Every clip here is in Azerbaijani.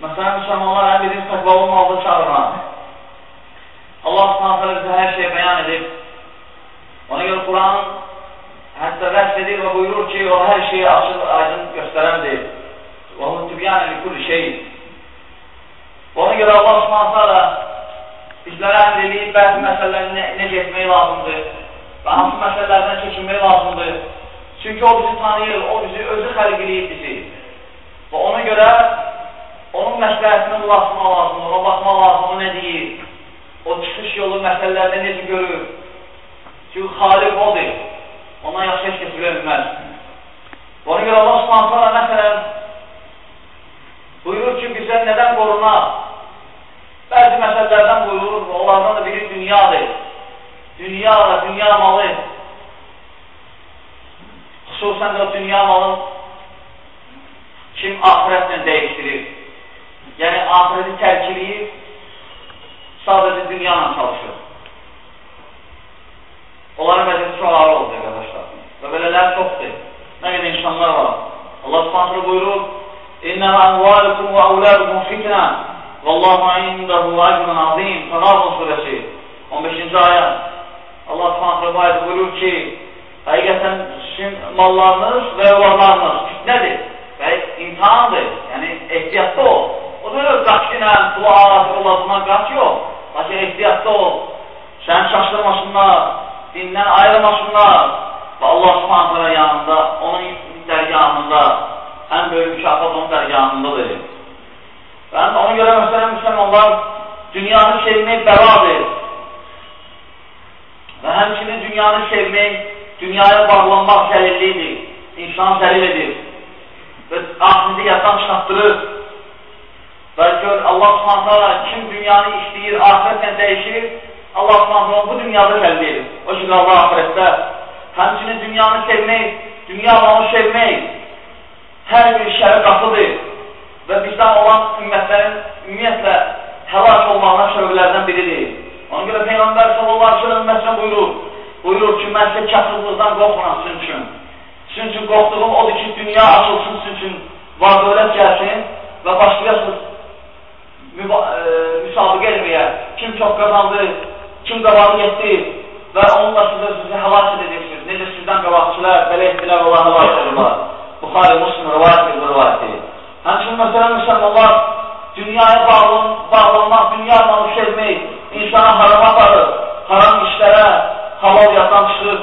Məsələn, müsəlmanlar ən birinci təqva olmalıdır çağırmaq. Allah s.ə.v. bizə hər şeyi bəyan edib. Ona görə Quran hətta vəsf edir və buyurur ki, o hər şeyi açıq, aydın göstərəndir. Və onu tübyanə likulli şey. Ona görə Allah s.ə.v. bizlərə əmr edib, bəzi məsələləri necə etmək lazımdır və hansı məsələlərdən çəkinmək lazımdır. Çünki o bizi tanıyır, o bizi özü xəlq eləyib bizi. Və ona görə onun məsləhətini qulaq lazımdır, ona baxmaq lazımdır, o nə deyir, o çıxış yolu məsələlərdə necə görür. Çünki xaliq odur, ondan yaxşı heç kəs bilə bilməz. Ona görə Allah s.ə.v. məsələn buyurur ki, bizə nədən qorunaq? Bəzi məsələlərdən buyurur, onlardan da biri dünyadır. Dünya və dünya malı, xüsusən də dünya malı kim ahirətlə dəyişdirir. Yəni, ahirəti tərkiliyib, sadəcə dünyanla çalışır. Onların vəziyyəti çox ağır oldu, qardaşlar. Və belələr çoxdur. Nə qədər insanlar var. Allah s.ə.v. buyurur, İnnəmə əmvalukum və əvlədukum fitnə Vallahu indəhu əcrun azim. Təğabun surəsi 15-ci ayə. Allah s.ə.v. bu ayədə buyurur ki, həqiqətən sizin mallarınız və evladlarınız fitnədir və imtihandır. Yəni, ehtiyatda ol. O da öyle qaçqinə, pula olacaqdan qaç yox. Lakin ehtiyatda ol. Səni çaşdırmasınlar, dindən ayırmasınlar. Və Allah s.ə.v. yanında, onun dərgahında, ən böyük mükafat onun dərgahındadır. Və ona görə məsələn, müsəlmanlar dünyanı sevmək bəladır. Və həmçinin dünyanı sevmək, dünyaya bağlanmaq zəlillidir. İnsan zəlil edir. Və ahirəti yaddan çıxartdırır. Və gör, Allah s.ə.v. kim dünyanı istəyir, ahirətlə dəyişir, Allah s.ə.v. bu dünyada əldə edir. O ki, Allah ahirətdə. Həmçinin dünyanı sevmək, dünya malı sevmək hər bir şəri qapıdır. Və bizdən olan ümmətlərin ümumiyyətlə həlak olmağına səbəblərdən biridir. Ona görə Peyğəmbər s.ə.v. buyurur ki, mən sizə kafirlikdən qorxuram sizin üçün. Sizin üçün qorxduğum odur ki, dünya açılsın sizin üçün, var-dövlət gəlsin və başlayasınız müsabiqə etməyə, kim çox qazandı, kim qabağı getdi və onunla sizi həlak edəcəksiniz. Necə sizdən qabaqçılar, belə etdilər, Allah həlak olurlar. Buxari, Müslim, rivayət edir, rivayəti. Həmçinin məsələn, müsəlmanlar dünyaya bağlanmaq, dünya malı sevmək, insana harama aparır, haram işlərə, halal yaddan çıxır,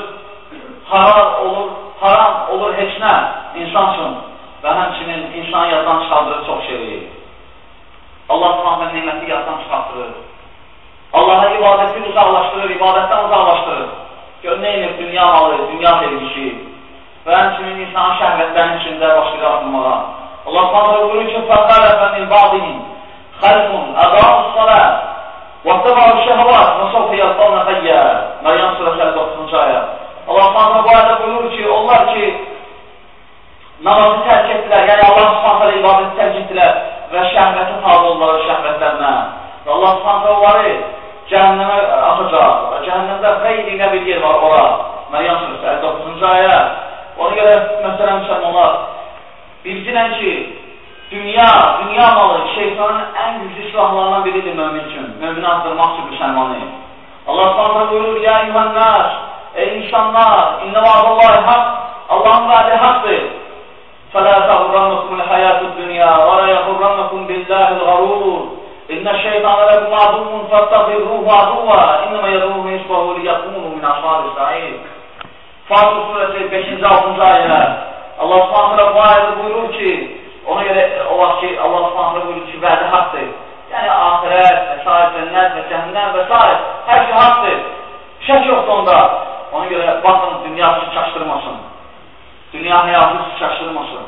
haram olur heç nə insan üçün və həmçinin insan yaddan çıxardırır çox şeyi. Allah s.ə.v. neməti yaddan çıxartdırır. Allaha ibadəti uzaqlaşdırır, ibadətdən uzaqlaşdırır. Gör, nə inir dünya malı, dünya sevgisi və həmçinin insanın şəhvətlərin içində başlayır atılmağa. Allah s.ə.v. buyurur ki, فَقَالَفَ مِنْ بَعْضِهِمْ خَلْفٌ أَضَاعُوا الصَّلَاةَ وَاتَّبَعُوا الشَّهَوَاتِ وَسَوْفَ يَلْقَوْنَ غَيًّا. Məryəm surəsi 59-cu ayə. Allah s.ə.v. bu ayədə buyurur ki, onlar ki namazı tərk etdilər, yəni Allah s.ə.v. ibadəti tərk etdilər və şəhvəti tabi oldular şəhvətlərinə. Və Allah s.ə.v. onları cəhənnəmə atacaq. Cəhənnəmdə xeyli nə bir yer var ora. Məryəm surəsi 59-cu ayə. Ona görə məsələn müsəlmanlar bilginən ki, dünya malı şeytanın ən güclü silahlarından biridir mömin üçün. Mömini azdırmaq üçün müsəlmanı. Allah s.ə.v. buyurur, ya yuhannəs, ey insanlar, innə vaadallahi haqq, Allahın vədi haqqdır. فَلَا تَغُرَّنَّكُمُ الْحَيَاةُ الدُّنْيَا وَلَا يَغُرَّنَّكُمْ بِاللَّهِ الْغَرُورُ إِنَّ الشَّيْطَانَ لَكُمْ عَدُوٌّ فَاتَّخِذُوهُ عَدُوًّا إِنَّمَا يَدْعُو حِزْبَهُ لِيَكُونُوا مِنْ أَصْحَابِ السَّعِيرِ. Fatır surəsi 5-6-cı ayələr. Allah s.ə.v. bu ayədə buyurur ki, ona görə o vaxt ki, Allah s.ə.v. buyurur ki, vədi haqqdır. Yəni, ahirət və s. cənnət və cəhənnəm və s. hər şey haqqdır. Şək yoxdur onda. Ona görə baxın, dünya sizi çaşdırmasın. Dünya həyatı sizi çaşdırmasın.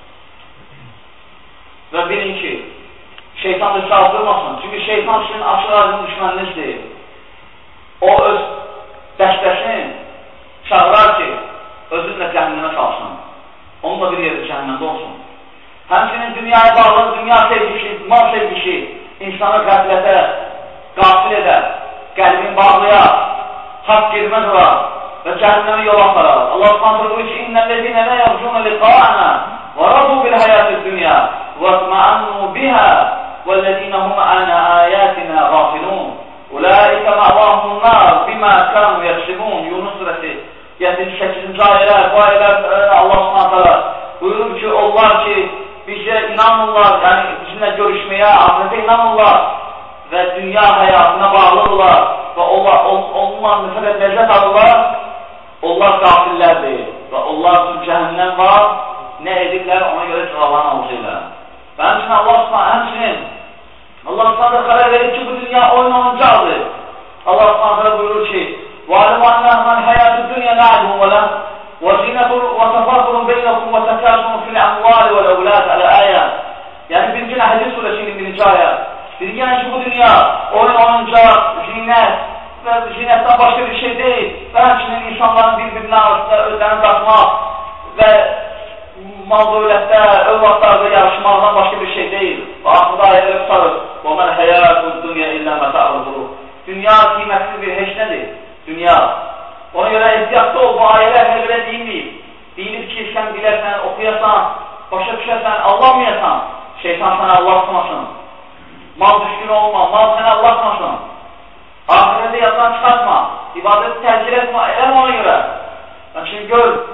Və bilin ki, şeytan da çaşdırmasın. Çünki şeytan sizin açıq aydın düşməninizdir. O öz dəstəsini çağırar ki, özünlə cəhənnəmə çalsın. Onunla bir yerdə cəhənnəmdə olsun. Həmçinin dünyaya bağlı, dünya sevgisi, mal sevgisi insanı qəflətə, qafil edər, qəlbin bağlaya, haqq girməz olar və cəhənnəmə yol aparar. Allah s.ə.v. buyur ki, İnnəl-ləzīnə lə yərcunə liqa'ana və radu bil həyatı dünya və etmə'annu bihə وَالَّذِينَ هُمْ عَنْ آيَاتِنَا غَافِلُونَ أُولَٰئِكَ مَأْوَاهُمُ النَّارُ بِمَا كَانُوا يَكْسِبُونَ Yunus surəsi 78-ci ayələr, bu ayələr Allah Subhanahu buyurur ki, onlar ki, bizə inanırlar, yəni bizimlə görüşməyə, ahirətə inanırlar və dünya həyatına bağlıdırlar və onunla müfəqət ləzzət alırlar, onlar qafillərdir və onlar üçün cəhənnəm var, nə edirlər, ona görə cəzalarını alacaqlar. Və həmçinin Allah Subhanahu xəbər verir ki, bu dünya oyun oyuncaqdır. Allah Subhanahu buyurur ki, وَعَلَمُ أَنَّمَا الْحَيَاةُ الدُّنْيَا لَعِبٌ وَزِينَةٌ وَتَفَاخُرٌ بَيْنَكُمْ وَتَكَاثُرٌ فِي الْأَمْوَالِ وَالْأَوْلَادِ Əl-Əyə. Yəni birinci Hədid surəsinin 1-ci ayə. Deyir ki, bu dünya oyun oyuncaq, zinət və zinətdən başqa bir şey deyil. Və həmçinin insanların bir-birinin arasında özlərini qatmaq və mal-dövlətdə, övladlarda yarışmaqdan başqa bir şey deyil. Və axırda ayələri tutarız. وَمَنْ حَيَاةُ الدُّنْيَا إِلَّا مَتَاعُ الْغُرُورِ Dünya qiymətli bir heç nədir. Dünya. Ona görə ehtiyatlı ol, bu ayələr hələ belə deyilməyib. Deyilib ki, sən bilərsən, oxuyasan, başa düşərsən, Allahmayasan, şeytan sənə Allah tutmasın. Mal düşkün olma, mal sənə Allah tutmasın. Ahirədə yatdan çıxartma, ibadəti tərcih etmə, eləmə ona görə. Çünki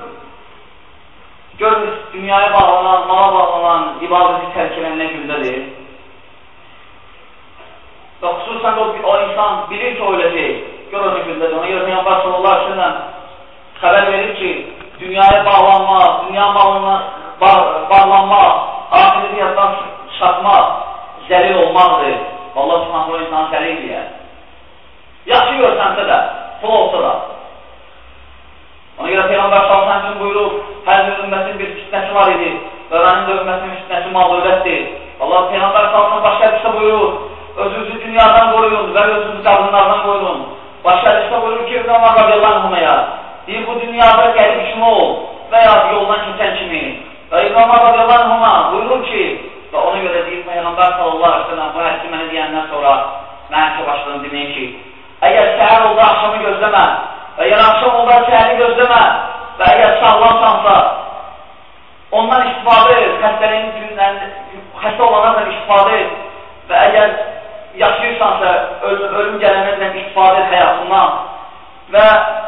gör dünyaya bağlanan, mala bağlanan, ibadəti tərcih edən nə gündədir. Və xüsusən o insan bilir ki, o öləcək. Gör o gündədir. Ona görə Peyğəmbər sallallahu əleyhi və səlləm xəbər verir ki, dünyaya bağlanmaq, dünya malına bağlanmaq, ahirəti yaddan çıxartmaq zəlil olmaqdır. Allah Subhanahu o insanı zəlil eləyər. Yaxşı görsənsə də, pul olsa da. Ona görə Peyğəmbər sallallahu əleyhi və səlləm buyurur, hər bir ümmətin bir fitnəsi var idi və mənim də ümmətimin fitnəsi mal-dövlətdir. Allah Peyğəmbər sallallahu əleyhi və səlləm başqa hədisdə buyurur, özünüzü dünyadan qoruyun və özünüzü qadınlardan qoruyun. Başqa hədisdə buyurur ki, İbn Ömər radiyallahu anhumaya, deyir, bu dünyada gəlib kimi ol və ya yoldan keçən kimi. Və İbn Ömər radiyallahu anhuma buyurur ki, və ona görə deyir, Peyğəmbər sallallahu əleyhi və səlləm bu hədisi mənə deyəndən sonra mən ki başladım demək ki, əgər səhər oldu, axşamı gözləmə və əgər axşam oldu, səhəri gözləmə və əgər sağlamsansa, ondan istifadə et, xəstəliyin gündən, xəstə olanlardan istifadə et və əgər yaşayırsansa, ölüm gələnlərdən istifadə et həyatından və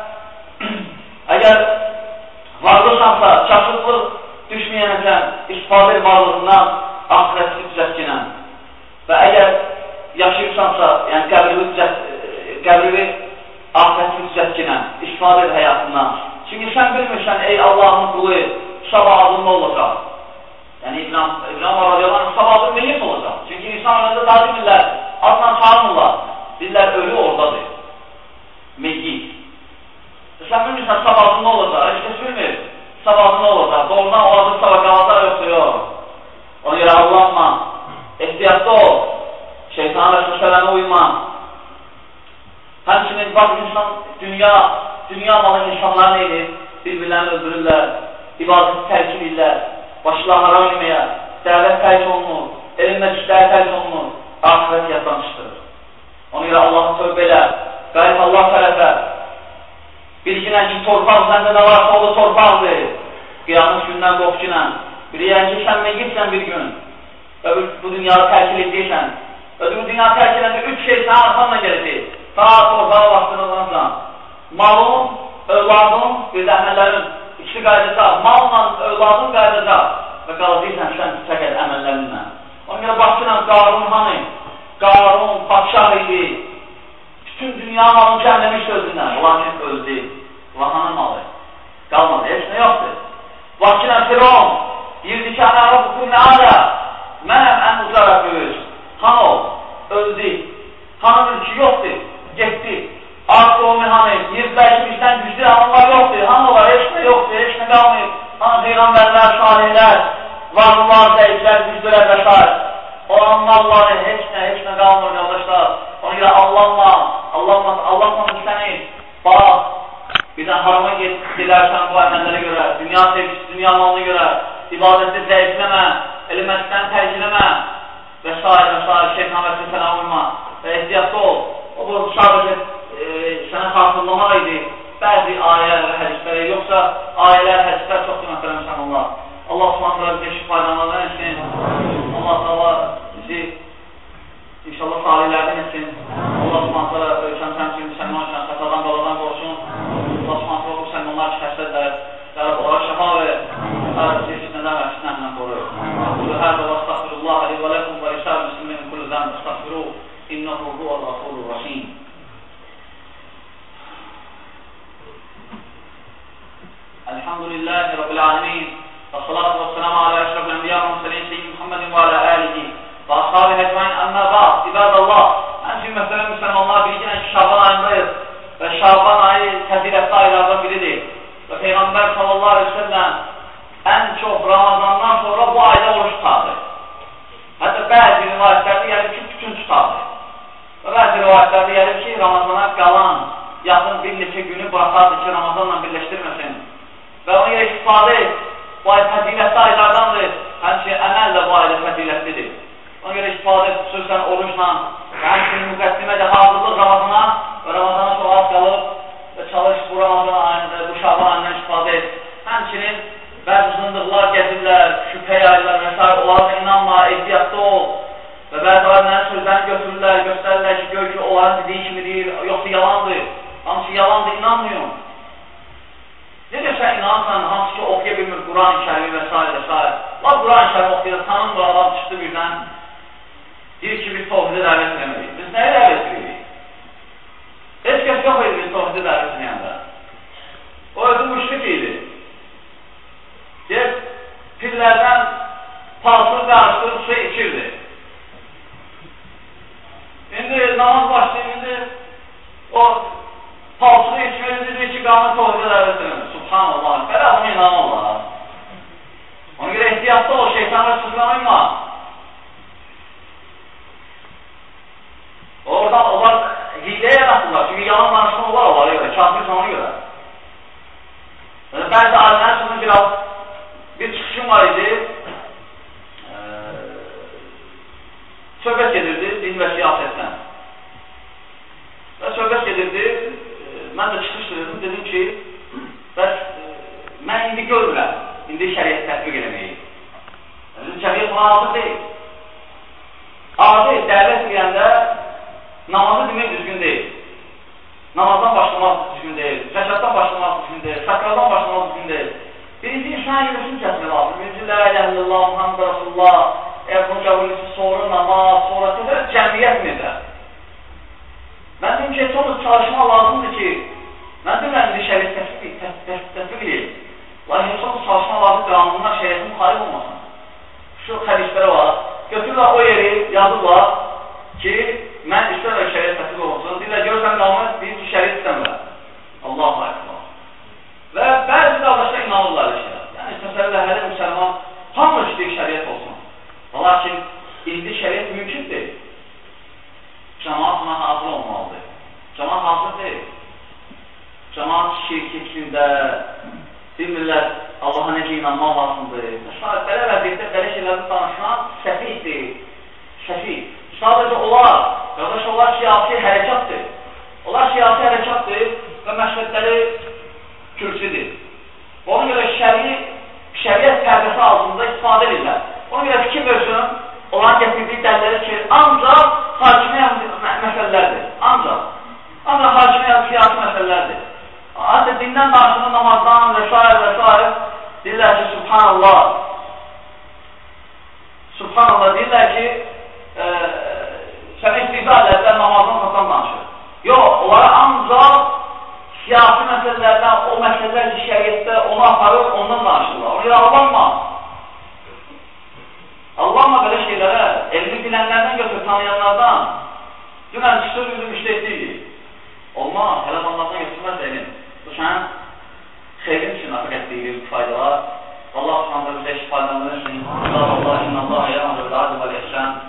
əgər varlısansa, çaşıqlıq düşməyənəcən istifadə et varlığından ahirətli düzətkinə və əgər yaşayırsansa, yəni qəbrini ahirətli düzətkinə istifadə et həyatından. Çünki sən bilmirsən, ey Allahın qulu, sabah adın nə olacaq? Yəni İbn Ömər radiyallahu anh, sabah adın meyyət olacaq. Çünki insan önündə daha bilirlər, adından çağırmırlar. Bilirlər, ölü oradadır. Meyyit. Sən bilmirsən, sabah adın nə olacaq? Heç kəs bilmir. Sabah adın nə olacaq? Doğrudan o adı sabah qalacaq, yoxsa yox. Ona görə Allah'ma ehtiyatlı ol. Şeytanın vəsvəsələrinə uyma. Həmçinin bak insan, dünya malı insanlar neydir? Bir-birlərini öldürürlər, ibadəti tərk edirlər, başlarına haram yeməyə, dəvət tərk olunur, elm məclisləri tərk olunur, ahirət yaddan çıxdırır. Ona görə Allah'ın tövbə elə, qayıt Allah tərəfə, bilginən ki, torpaq səndə nə varsa o da torpaqdır, qiyamət gündən qorxunən, biləyən ki, sən meyyitsən bir gün və bu dünyanı tərk edəcəksən və bu dünyanı tərk edəndə 3 şey sənə arxanla gələcək, ta torpağa bastırılırsan, malın, övladın, bir də əməllərin ikisi qayıdacaq, malla övladın qayıdacaq və qalacaqsən sən fəqət əməllərinlə. Ona görə baxsınən Qarun hanı? Qarun, padşah idi. Bütün dünya malını kəmləmişdi özündən. Lakin öldü. Vahanın malı. Qalmadı, heç nə yoxdur. Baxsınən Firon deyirdi ki, ana Rabbukum nə alə? Mənəm ən uca Rəbbimiz. Han ol, öldü. Hanı mülkü yoxdur, getdi. Artı o mühanı, yirdilər ki, bizdən güclü hanımlar yoxdur. Han olar, heç nə yoxdur, heç nə qalmayıb. Hanı peyğəmbərlər, salihlər, varlılar, zəiflər, güclülər və s. Olan malları heç nə qalmır, qardaşlar. Ona görə Allah'la səni, bax, birdən harama gedərsən bu əməllərə görə, dünya sevgisi, dünya malına görə, ibadətli zəifləmə, elmətdən tərcüləmə və s. şeytan və sənə uyma və ehtiyatlı ol. O bu sadəcə sənə xatırlamaq idi bəzi ayələr və hədisləri, yoxsa ayələr, hədislər çoxdur məsələn Allah. Allah subhanətlə bizi faydalardan etsin. Allah bizi qərarı gəlib ki, Ramazana qalan yaxın bir neçə günü buraxardı ki, Ramazanla birləşdirməsin. Və ona görə istifadə et. Bu ay fəzilətli aylardandır. Həmçinin əməl də bu ayda fəzilətlidir. Ona görə istifadə et, xüsusən orucla və həmçinin müqəddimədə hazırlıq Ramazana və Ramazana çox az qalıb və çalış bu Ramazan ayında, bu Şaban ayından istifadə et. Həmçinin bəzi zındıqlar gəzirlər, şübhə yayırlar və s. Onlara inanma, ehtiyatlı ol. Və bəzi alimlərin sözlərini götürürlər, göstərirlər ki, gör ki, onların dediyi kimi deyil, yoxsa yalandır. Hamısı yalandır, inanmıyorum. Necə sən inanırsan, hansı ki, oxuya bilmir Quran-ı Kərimi və s. və s. La Quran-ı Kərimi oxuyur, tanınmır adam çıxdı birdən. Deyir ki, biz tohidi dəvət eləməyik. Biz nəyə dəvət edirik? Heç kəs yox idi biz tohidi dəvət edəyəndə. O özü müşrik idi. Deyir, pillərdən palsını qarışdırıb su içirdi. İndi namaz başlayıb, indi o palsını içmeli dedi ki, qanı tohidi dəvət eləmir. Subhanallah, belə bunu inanırlar. Ona görə ehtiyatlı ol, şeytanlar sıxlamayma. Oradan onlar hilə yaratırlar. Çünki yalan danışma olar onlara görə, kafir sana görə. Bəzi alimlərin sözünün biraz bir çıxışım var idi. Söhbət gedirdi din və siyasətdən. Və söhbət gedirdi, mən də çıxış dedim, dedim ki, bəs mən indi görmürəm, indi şəriət tətbiq eləməyi. Şəriət buna hazır deyil. Adi dəvət edəndə namazı demək düzgün deyil. Namazdan başlamaq düzgün deyil. Zəkatdan başlamaq düzgün deyil. Sakraldan başlamaq düzgün deyil. Birinci insan yürüsünü kəsmək lazım. Birinci, la ilahe illallah, Muhammed Rasulullah. Əgər bunu qəbul etsin, sonra namaz, sonra tezər, cəmiyyət necə? Mən deyim ki, çox çalışma lazımdır ki, mən deyirəm, indi şəriət təsbiq edeyim. Lakin çox çalışma lazımdır, qanunlar şəriətin müxalif olmasın. Şu xədislərə var. Götürürlər o yeri, yazırlar ki, mən istəməm şəriət təsbiq olsun. Deyirlər, görürsən qanun, deyir ki, şəriət istəmlər. Allahu Ekber. Və bəzi qardaşlar inanırlar şeylər. Yəni, təsəvvürlə, hələ müsəlman hamı istəyir şəriət olsun. Lakin, indi şəriət mümkün deyil. Cəmaat buna hazır olmalıdır. Cəmaat hazır deyil. Cəmaat şirk içində, bilmirlər, Allaha necə inanmaq lazımdır. Belə vəziyyətdə, belə şeylərdə danışan səfihdir. Səfih. Sadəcə onlar, qardaş, onlar siyasi hərəkatdır. Onlar siyasi hərəkatdır və məşhədləri kürsüdür. Ona görə şəriət pərdəsi altında istifadə edirlər. Ona görə fikir versin, onların gətirdiyi dəlləri ki, ancaq hakimiyyət məsələlərdir. Ancaq hakimiyyət siyasi məsələlərdir. Hətta dindən danışılır, namazdan və s. deyirlər ki, Subhanallah. Subhanallah deyirlər ki, sənə istizah edərlər, namazdan xatan danışır. Yox, onlara ancaq siyasi məsələlərdən, o məsələlər ki, şəriətdə onu aparır, ondan danışırlar. Ona görə Allah'ma belə şeylərə, elmi bilənlərdən götür, tanıyanlardan, dünən çıxır bizim müştəhidlik. Olmaz, hələ adamlardan götürməz elm. Bu sənin xeyrin üçün artıq etdiyi faydalar. Allah subhanələ bizə işi faydalandırsın. Allah, inna Allah, ya, və